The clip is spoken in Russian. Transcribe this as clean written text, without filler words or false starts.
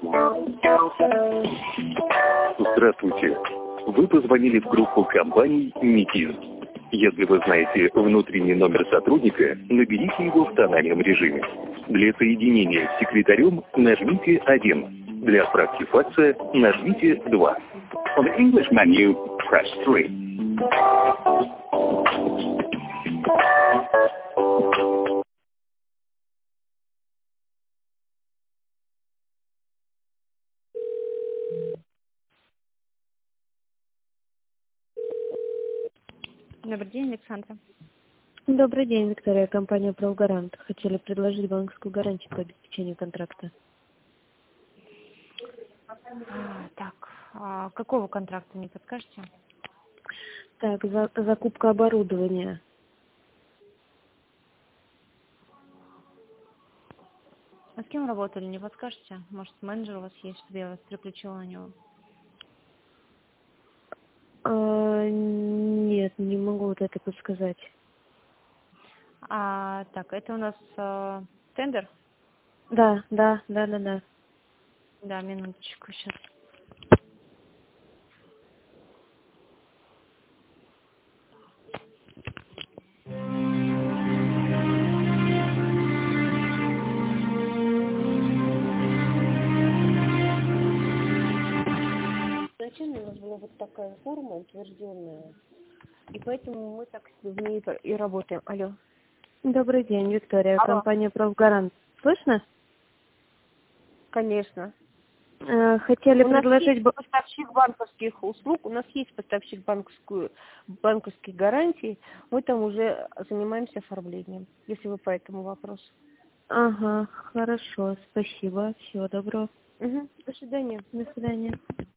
Здравствуйте. Вы позвонили в группу компаний «Метиз». Если вы знаете внутренний номер сотрудника, наберите его в тональном режиме. Для соединения с секретарем нажмите 1. Для отправки факса нажмите 2. On the English menu, press 3. Добрый день, Александра. Добрый день, Виктория, компания «Правгарант». Хотели предложить банковскую гарантию по обеспечению контракта. Какого контракта, не подскажете? Так, закупка оборудования. А с кем работали, не подскажете? Может, менеджер у вас есть, чтобы я вас переключила на него? Нет, не могу вот это подсказать. Это у нас тендер? Да. Да, минуточку, сейчас. Изначально у нас была вот такая форма утвержденная, и поэтому мы так в ней и работаем. Алло. Добрый день, Виктория, Алло. компания «Правгарант». Слышно? Конечно. Хотели предложить... Поставщик банковских услуг, у нас есть поставщик банковских гарантий, мы там уже занимаемся оформлением, если вы по этому вопросу. Ага, хорошо, спасибо, всего доброго. До свидания. До свидания.